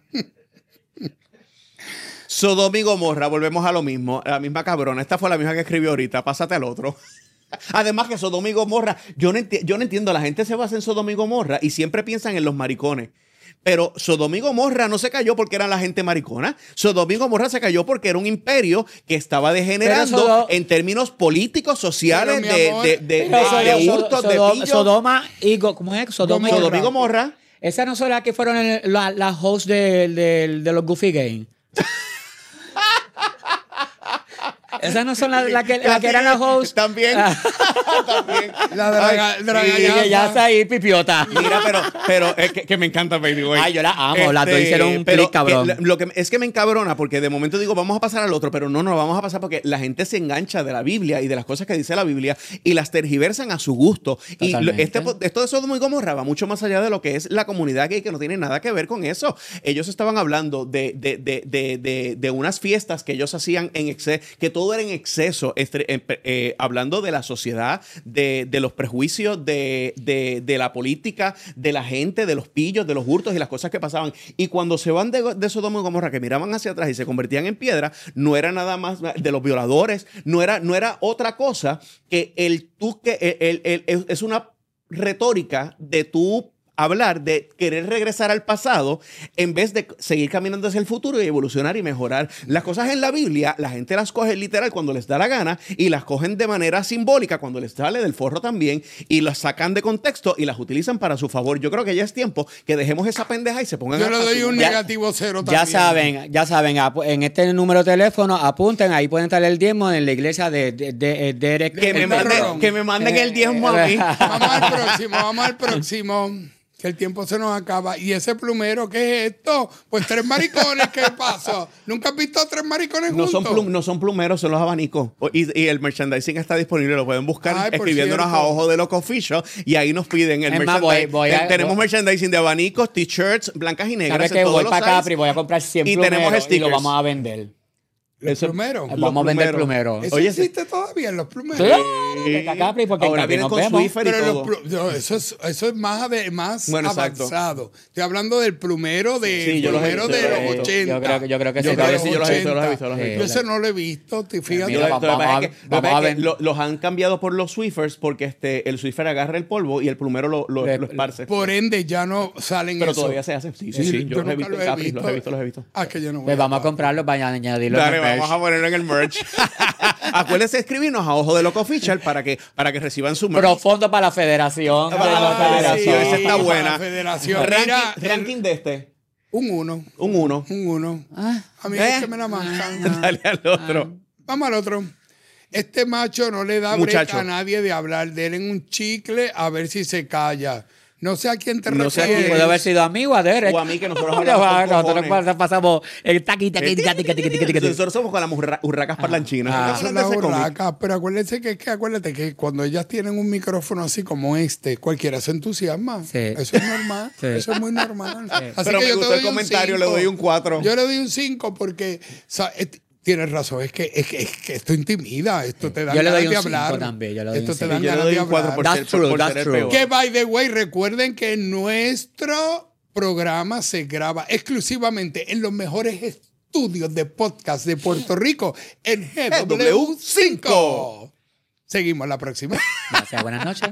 Sodoma y Gomorra, volvemos a lo mismo, a la misma cabrona. Esta fue la misma que escribió ahorita, pásate al otro. Además que Sodoma y Gomorra, yo no entiendo, la gente se basa en Sodoma y Gomorra y siempre piensan en los maricones. Pero Sodoma y Gomorra no se cayó porque era la gente maricona. Sodoma y Gomorra se cayó porque era un imperio que estaba degenerando en términos políticos, sociales, Pero, mi amor, de hurtos, de pillos. Sodoma y ¿cómo es? Sodoma Sodoma y Gomorra. Esas no son las que fueron las hosts de los Goofy Games. Esas no son las que eran las hosts. También. También. La draga Y ya está ahí, pipiota. Mira, pero es que me encanta Baby Boy. Ay, yo la amo, las dos hicieron un pero clic, cabrón. Es que me encabrona porque de momento digo, vamos a pasar al otro, pero no vamos a pasar porque la gente se engancha de la Biblia y de las cosas que dice la Biblia y las tergiversan a su gusto. Totalmente. Y esto de Sodoma y Gomorra va mucho más allá de lo que es la comunidad gay, que no tiene nada que ver con eso. Ellos estaban hablando de unas fiestas que ellos hacían en exceso, que todo era en exceso, hablando de la sociedad, de los prejuicios, de la política, de la gente, de los pillos, de los hurtos y las cosas que pasaban. Y cuando se van de Sodoma y Gomorra, que miraban hacia atrás y se convertían en piedra, no era nada más de los violadores, no era otra cosa que es una retórica de tú hablar de querer regresar al pasado en vez de seguir caminando hacia el futuro y evolucionar y mejorar. Las cosas en la Biblia, la gente las coge literal cuando les da la gana y las cogen de manera simbólica cuando les sale del forro también y las sacan de contexto y las utilizan para su favor. Yo creo que ya es tiempo que dejemos esa pendeja y se pongan Yo le doy un Ya- negativo 0 también. Ya saben, en este número de teléfono apunten, ahí pueden estar el diezmo en la iglesia de Derek. que me manden el diezmo a mí. Vamos al próximo. Que el tiempo se nos acaba. ¿Y ese plumero qué es esto? Pues 3 maricones, ¿qué pasó? ¿Nunca has visto 3 maricones No juntos? son plumeros, son los abanicos. Y el merchandising está disponible, lo pueden buscar Ay, por escribiéndonos cierto. a Ojo de Loco Official y ahí nos piden el Es más, merchandising. Tenemos merchandising de abanicos, t-shirts, blancas y negras. ¿Sabes en qué? todos Voy los para sizes. Capri, voy a comprar 100 Y plumeros tenemos y lo stickers. vamos a vender. ¿Los plumeros? Los Vamos a vender plumeros. plumeros. ¿Eso Oye, existe todavía, los plumeros? Claro, vete a Capri porque ahora en Capri vienen nos con vemos. Swiffer y Pero todo. no, eso es más Bueno, exacto. avanzado. Estoy hablando del plumero Sí, yo los he plumero visto, de yo los he los visto. 80. Yo creo que Yo sí. creo que Los sí, yo los he visto, 80. los he visto. Yo ese no lo he visto, fíjate. Mira, Lo que pasa es que vamos a ver. los han cambiado por los Swiffers porque el Swiffer agarra el polvo y el plumero lo esparce. Por ende, ya no salen Pero eso. todavía se hace. Sí, yo los he visto en Capri, los he visto. Ah, que yo no voy Pues a vamos a pagar. comprarlo para añadirlo Dale, en el vamos a ponerlo en el merch. Acuérdense de escribirnos a Ojo de Loco Official para que reciban su merch. profundo para la federación. de la Ah, federación. sí, esa está buena. La federación. Mira, Ranking de este. un 1. Un 1. Un 1. Ah. A mí es que me la mancan. Dale al otro. Vamos al otro. Este macho no le da Muchacho. brecha a nadie de hablar de él en un chicle a ver si se calla. No sé a quién te No sé a refieres. quién. Puede haber sido amigo a Derek. O a mí, que nosotros hablamos con Nosotros cojones. pasamos el taqui. Nosotros somos con las urracas parlanchinas. Ah. ¿Te Son acuerdas las de ese cómic? urracas, pero acuérdate que cuando ellas tienen un micrófono así como este, cualquiera se entusiasma. Sí. Eso es normal. Sí. Eso es muy normal. Así Pero que me yo te gustó el doy un comentario, le 5. doy un 4. Yo le doy un 5 porque tienes razón, es que esto intimida, esto te da Yo le ganas doy de un 5 hablar. también, yo le doy Esto un te 5. dan Yo le ganas doy de un 4 hablar. por That's ser, true, por that's ser el true. peor. Que, by the way, recuerden que nuestro programa se graba exclusivamente en los mejores estudios de podcast de Puerto Rico, en GW5. Seguimos la próxima. Gracias, buenas noches.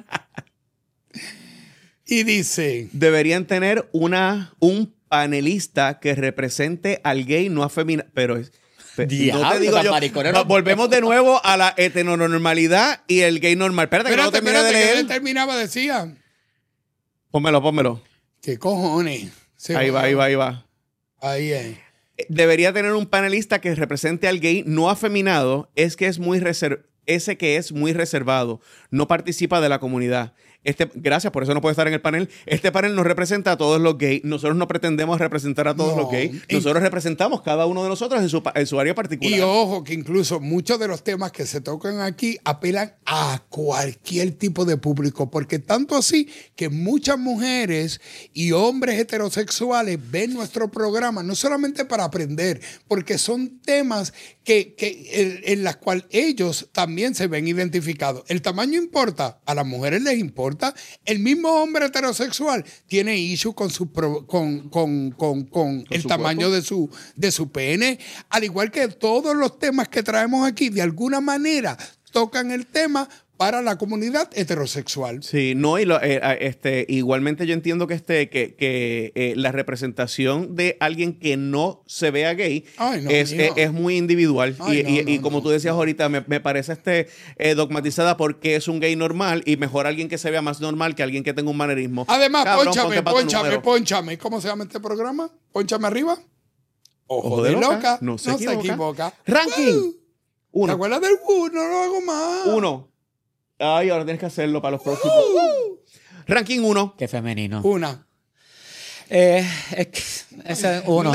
Y dice, Deberían tener un panelista que represente al gay no afeminado. Pero es. Diablo, no te digo tan yo. mariconero. Volvemos de nuevo a la heteronormalidad y el gay normal. Espérate, que no espérate, termine de que leer. él terminaba, decía. Pónmelo. ¿Qué cojones? Ahí va. Ahí es. Debería tener un panelista que represente al gay no afeminado, ese que es muy reservado, no participa de la comunidad. Gracias, por eso no puede estar en el panel. Este panel nos representa a todos los gays. Nosotros no pretendemos representar a todos No. los gays. Nosotros representamos cada uno de nosotros en su área particular. Y ojo, que incluso muchos de los temas que se tocan aquí apelan a cualquier tipo de público, porque tanto así que muchas mujeres y hombres heterosexuales ven nuestro programa no solamente para aprender, porque son temas en las cuales ellos también se ven identificados. El tamaño importa, a las mujeres les importa. El mismo hombre heterosexual tiene issue con el su tamaño cuerpo. de su pene, al igual que todos los temas que traemos aquí, de alguna manera tocan el tema para la comunidad heterosexual. Sí, no, igualmente yo entiendo que la representación de alguien que no se vea gay Ay, no, es muy individual. Ay, y no, como no. tú decías ahorita, me parece dogmatizada porque es un gay normal y mejor alguien que se vea más normal que alguien que tenga un manerismo. Además, Cabrón, ponte pa' tu número. pónchame. ¿Cómo se llama este programa? Pónchame arriba. Ojo Ojo de de loca, loca. no se equivoca. equivoca. Ranking. ¿Te 1. acuerdas del no lo hago más? 1. Ay, ahora tienes que hacerlo para los próximos. Ranking 1. Qué femenino. Una. Ese es uno.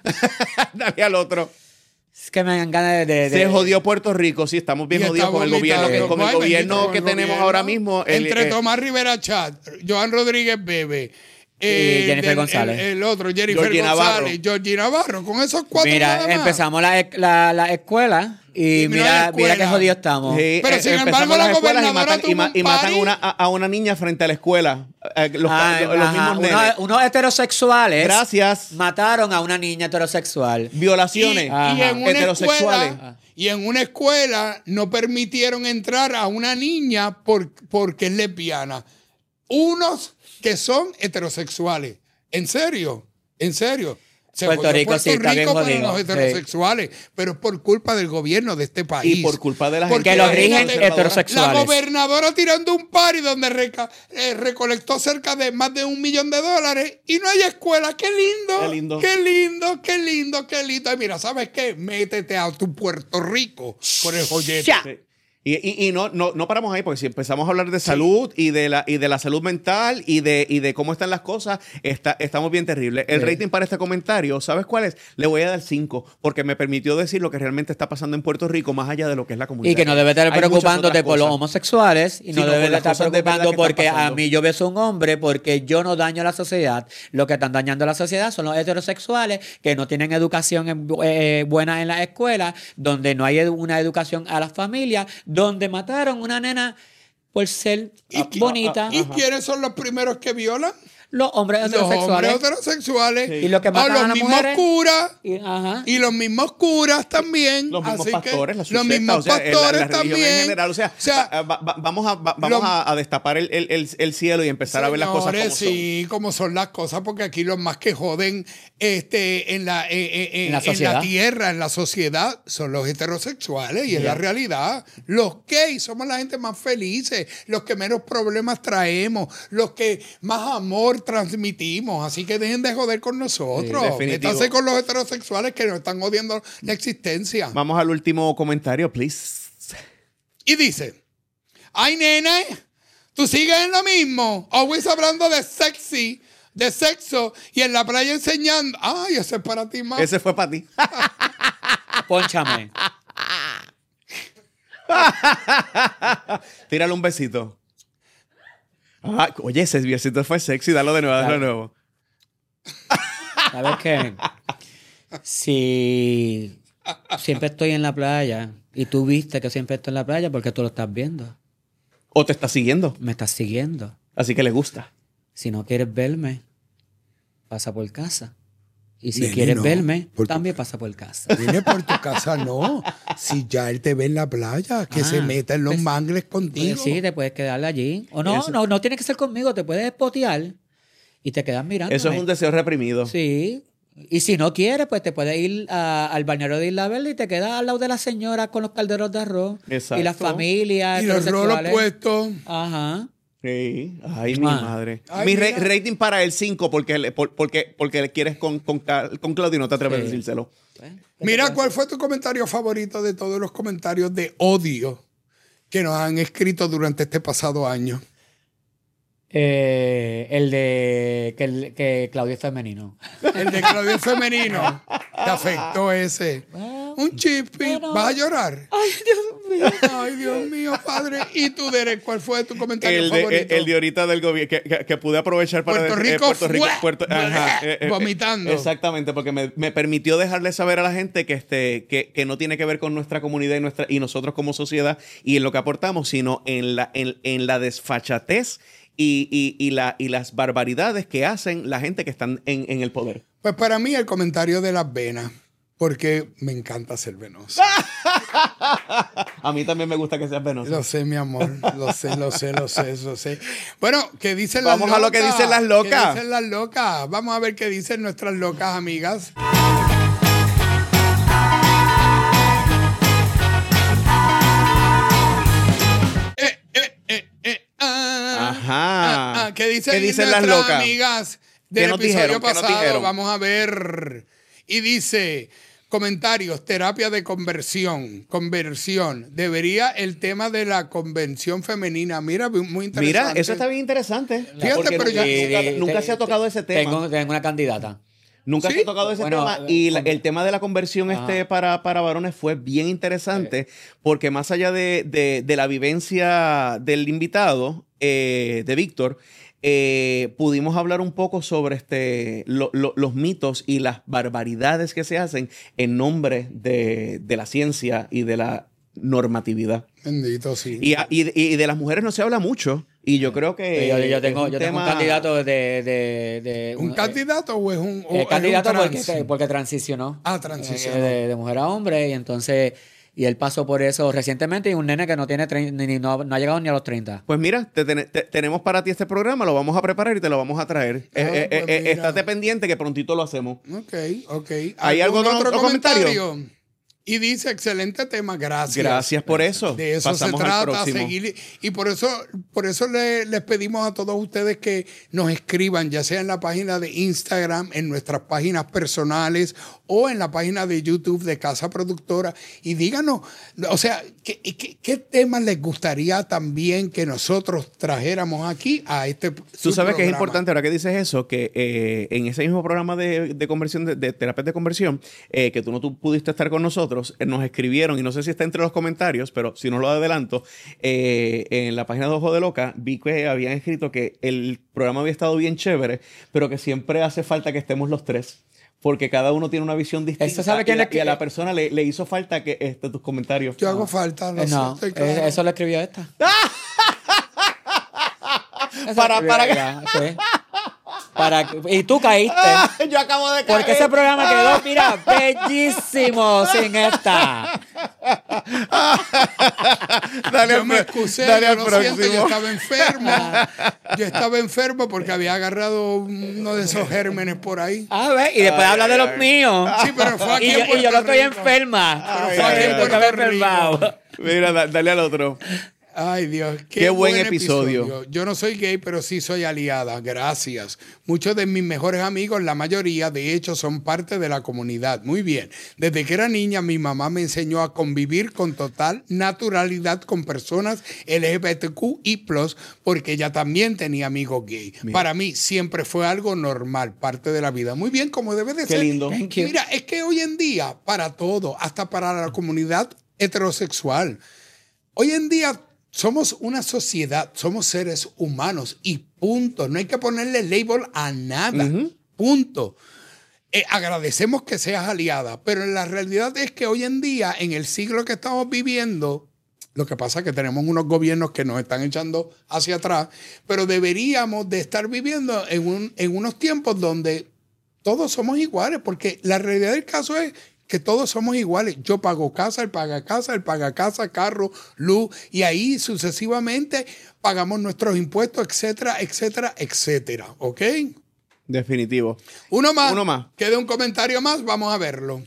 Dale al otro. Es que me dan ganas Se jodió Puerto Rico, sí, estamos bien Y jodidos está con el gobierno. vomitando. Con el Ay, gobierno bendito, que con el tenemos gobierno. ahora mismo. Entre Tomás Rivera Chat, Joan Rodríguez Bebe. Y Jennifer González. El otro, Jennifer Georgie González. Georgie Navarro. Con esos 4 nada Mira, más. empezamos la escuela y Y mira la mira qué escuela. jodidos estamos. Pero sin empezamos embargo, la las escuelas gobernadora y tuvo un matan party. a una niña frente a la escuela. Los Ajá, mismos nenes. unos heterosexuales Gracias. mataron a una niña heterosexual. Violaciones heterosexuales. Y en una escuela no permitieron entrar a una niña porque es lesbiana. Unos que son heterosexuales. ¿En serio? Se Puerto jodió Rico sí está bien para jodido, los sí. heterosexuales, pero es por culpa del gobierno de este país. Y por culpa de la Porque gente Que los rigen imagínate, heterosexuales. La gobernadora tirando un party donde recolectó cerca de más de $1 millón y no hay escuela. ¡Qué lindo! Qué lindo. ¡Qué lindo! Y mira, ¿sabes qué? Métete a tu Puerto Rico por el joyete. Ya. Sí. Y no paramos ahí, porque si empezamos a hablar de salud y de la salud mental y de cómo están las cosas, estamos bien terribles. El rating para este comentario, ¿sabes cuál es? Le voy a dar 5, porque me permitió decir lo que realmente está pasando en Puerto Rico, más allá de lo que es la comunidad. Y que no debe estar Hay muchas preocupándote otras por los cosas. homosexuales y Sí, no no, debe por de las estar cosas de verdad preocupando que están porque a pasando. mí yo beso a un hombre porque yo no daño a la sociedad. Lo que están dañando a la sociedad son los heterosexuales que no tienen educación buena en la escuela, donde no hay una educación a las familias, donde mataron una nena por ser bonita. ¿Y quiénes son los primeros que violan? Los hombres Los heterosexuales. hombres heterosexuales. Y los que matan los a las mismos mujeres. curas. Ajá. Y los mismos curas también. Los mismos Así pastores, que, la los secta, mismos o sea, pastores la religión también. en general. O sea, vamos a destapar el cielo y empezar a ver las cosas como sí, como son las cosas, porque aquí los más que joden en la sociedad. tierra, en la sociedad, son los heterosexuales y es la realidad. Los gays somos la gente más felices, los que menos problemas traemos, los que más amor transmitimos. Así que dejen de joder con nosotros. Sí, definitivo. Métanse con los heterosexuales que nos están jodiendo la existencia. Vamos al último comentario, please. Y dice, ay nena, Tú sigues en lo mismo. Always hablando de sexy, de sexo, y en la playa enseñando. Ay, ese es para ti, más. Ese fue para ti. Pónchame. Tírale un besito. Ah, oye, ese besito fue sexy. Dalo de nuevo, dalo de nuevo. ¿Sabes qué? Si siempre estoy en la playa y tú viste que siempre estoy en la playa porque tú lo estás viendo. O te está siguiendo. Me estás siguiendo. Así que le gusta. Si no quieres verme, pasa por casa. Y si Nene, quieres no, verme, por tu también pasa por casa. Viene por tu casa, no. Si ya él te ve en la playa, que se meta en los pues, mangles contigo. Pues sí, te puedes quedar allí. O no, Eso. no tiene que ser conmigo, te puedes espotear y te quedas mirando. Eso es un deseo reprimido. Sí. Y si no quieres, pues te puedes ir al balneario de Isla Verde y te quedas al lado de la señora con los calderos de arroz. Exacto. Y las familias. Y los rolos heterosexuales. puestos. Ajá. Sí. Ay, mi Ah. madre. Ay, Mi mira. rating para el 5 porque le quieres con Claudio y no te atreves a Sí. decírselo. Mira, ¿cuál fue tu comentario favorito de todos los comentarios de odio que nos han escrito durante este pasado año? El de que Claudio es femenino. El de Claudio es femenino. ¿Te afectó ese? Un chispi. bueno. ¿Vas a llorar? Ay, Dios mío. Ay, Dios mío, padre. ¿Y tú, Derek, cuál fue tu comentario favorito? El de ahorita del gobierno, que pude aprovechar para Puerto decir, Rico Puerto fue ajá, vomitando. Exactamente, porque me permitió dejarle saber a la gente que no tiene que ver con nuestra comunidad y nosotros como sociedad y en lo que aportamos, sino en la desfachatez y las barbaridades que hacen la gente que están en el poder. Pues para mí el comentario de las venas, porque me encanta ser venoso. A mí también me gusta que seas venoso. Lo sé, mi amor. Lo sé. Bueno, ¿qué dicen las Vamos locas? a lo que dicen las locas. ¿Qué dicen las locas? Vamos a ver qué dicen nuestras locas amigas. Ajá. ¿Qué dicen, ¿Qué dicen las nuestras locas? amigas ¿Qué del nos episodio dijeron? ¿Qué nos pasado? dijeron? Vamos a ver. Y dice, comentarios, terapia de conversión. Debería el tema de la convención femenina. Mira, muy interesante. Mira, eso está bien interesante. Fíjate, Porque pero ya- nunca se ha tocado ese tema. Tengo una candidata. Nunca ¿Sí? se ha tocado ese Bueno, tema. Y el tema de la conversión para varones fue bien interesante porque más allá de la vivencia del invitado, de Víctor, pudimos hablar un poco sobre los mitos y las barbaridades que se hacen en nombre de la ciencia y de la normatividad. Bendito, sí. Y de las mujeres no se habla mucho. Y yo creo que Yo tengo un tema- candidato de ¿Un candidato o es un o es un candidato trans? porque transicionó. Transicionó. De mujer a hombre y entonces y él pasó por eso recientemente y un nene que no tiene no ha llegado ni a los 30. Pues mira, tenemos para ti este programa, lo vamos a preparar y te lo vamos a traer. Pues mira. Estate pendiente que prontito lo hacemos. Ok. ¿Hay ¿Algún algún otro comentario? Y dice, excelente tema, gracias. Gracias por eso. De eso Pasamos se al trata, próximo. seguir. Y por eso les pedimos a todos ustedes que nos escriban, ya sea en la página de Instagram, en nuestras páginas personales o en la página de YouTube de Casa Productora. Y díganos, o sea, ¿qué temas les gustaría también que nosotros trajéramos aquí a este Tú sabes que es programa? importante, ahora que dices eso, que en ese mismo programa de conversión, de terapias de conversión, que tú pudiste estar con nosotros, nos escribieron, y no sé si está entre los comentarios, pero si no lo adelanto, en la página de Ojo de Loca, vi que habían escrito que el programa había estado bien chévere, pero que siempre hace falta que estemos los tres. Porque cada uno tiene una visión distinta. ¿Eso sabe quién y a la persona le hizo falta que tus comentarios. Yo hago falta, no sé, No, estoy claro. eso lo escribió esta. Eso Para- lo para escribió ella, sí. Y tú caíste. Yo acabo de caer. Porque ese programa quedó, mira, bellísimo sin esta. Dale Yo al me pro- excusé, dale yo al lo siento, próximo. yo estaba enfermo. Yo estaba enfermo porque había agarrado uno de esos gérmenes por ahí. A ver, y después habla de los míos. Sí, pero fue aquí y, en yo no Puerto estoy Rico. enferma. Pero fue aquí en Porque me he Puerto Rico. enfermado. Mira, dale al otro. Ay, Dios. Qué buen episodio. Yo no soy gay, pero sí soy aliada. Gracias. Muchos de mis mejores amigos, la mayoría, de hecho, son parte de la comunidad. Muy bien. Desde que era niña, mi mamá me enseñó a convivir con total naturalidad con personas LGBTQI+, porque ella también tenía amigos gay. Mira. Para mí siempre fue algo normal, parte de la vida. Muy bien, como debe de Qué ser. lindo. Thank you. Mira, es que hoy en día, para todo, hasta para la comunidad heterosexual, hoy en día somos una sociedad, somos seres humanos y punto. No hay que ponerle label a nada. Punto. Agradecemos que seas aliada, pero la realidad es que hoy en día, en el siglo que estamos viviendo, lo que pasa es que tenemos unos gobiernos que nos están echando hacia atrás, pero deberíamos de estar viviendo en unos tiempos donde todos somos iguales, porque la realidad del caso es que todos somos iguales. Yo pago casa, él paga casa, carro, luz, y ahí sucesivamente pagamos nuestros impuestos, etcétera, etcétera, etcétera. ¿Ok? Definitivo. Uno más. Uno más. Queda un comentario más, vamos a verlo.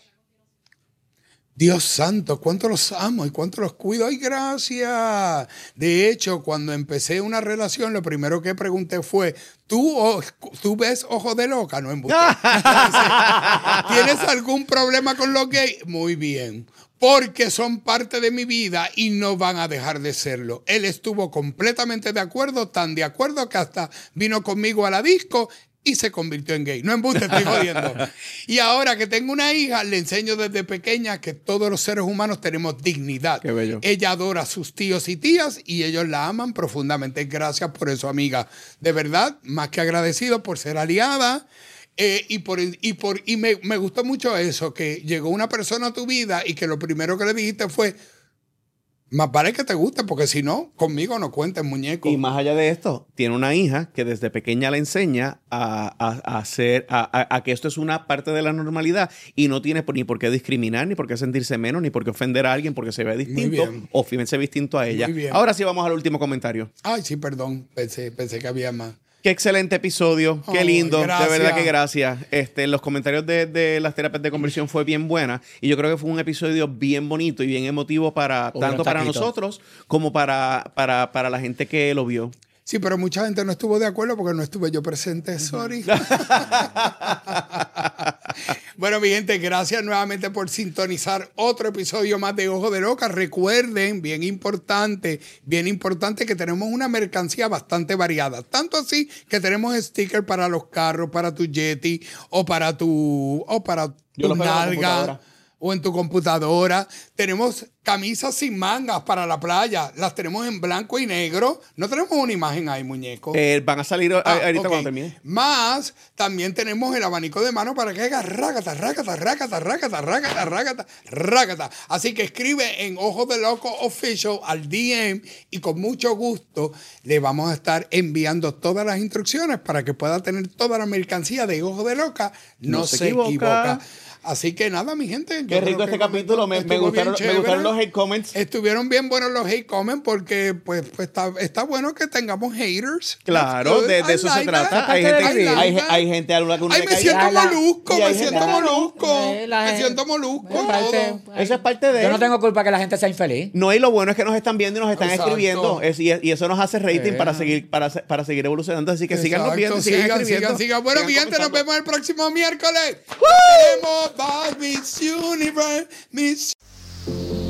Dios santo, cuánto los amo y cuánto los cuido. ¡Ay, gracias! De hecho, cuando empecé una relación, lo primero que pregunté fue, ¿tú ves ojos de loca? No, embuste. ¿Tienes algún problema con los gays? Muy bien. Porque son parte de mi vida y no van a dejar de serlo. Él estuvo completamente de acuerdo, tan de acuerdo que hasta vino conmigo a la disco y se convirtió en gay. No embuste, estoy jodiendo. Y ahora que tengo una hija, le enseño desde pequeña que todos los seres humanos tenemos dignidad. Qué bello. Ella adora a sus tíos y tías y ellos la aman profundamente. Gracias por eso, amiga. De verdad, más que agradecido por ser aliada. Y me gustó mucho eso, que llegó una persona a tu vida y que lo primero que le dijiste fue, más vale que te guste, porque si no, conmigo no cuentes, muñeco. Y más allá de esto, tiene una hija que desde pequeña le enseña a que esto es una parte de la normalidad y no tiene ni por qué discriminar, ni por qué sentirse menos, ni por qué ofender a alguien porque se ve distinto bien. o fíjense distinto a ella. Muy bien. Ahora sí vamos al último comentario. Ay, sí, perdón, pensé que había más. Qué excelente episodio, qué Oh, lindo, gracias. de verdad que gracias. Los comentarios de las terapias de conversión fue bien buena y yo creo que fue un episodio bien bonito y bien emotivo tanto para nosotros como para la gente que lo vio. Sí, pero mucha gente no estuvo de acuerdo porque no estuve yo presente, sorry. Bueno, mi gente, gracias nuevamente por sintonizar otro episodio más de Ojo de Loca. Recuerden, bien importante que tenemos una mercancía bastante variada. Tanto así que tenemos stickers para los carros, para tu Yeti o para tu Yo los pego en la nalga computadora. o en tu computadora. Tenemos camisas sin mangas para la playa. Las tenemos en blanco y negro. No tenemos una imagen ahí, muñeco. Van a salir ahorita Ok. cuando termine. Más, también tenemos el abanico de mano para que haga rácata, rácata, rácata, rácata, rácata, rácata, rácata. Así que escribe en Ojo de Loco Official al DM y con mucho gusto le vamos a estar enviando todas las instrucciones para que pueda tener toda la mercancía de Ojo de Loca. No se equivoca. Así que nada, mi gente. Qué rico este capítulo. Me gustaron los hate comments. Estuvieron bien buenos los hate comments porque pues está bueno que tengamos haters. Claro, de eso se trata. Hay gente a la que uno Ay, le me cae. siento molusco, Y hay me gente- siento molusco. La Me gente- siento molusco. Es parte- todo. Eso es parte de Yo no tengo culpa que la gente sea infeliz. No, y lo bueno es que nos están viendo y nos están Exacto. escribiendo. Y eso nos hace rating para seguir evolucionando. Así que síganos viendo, sigan escribiendo. Sigan. Bueno, Sigan mi gente, nos comentando. vemos el próximo miércoles. Tenemos Bye, Miss Universe, Miss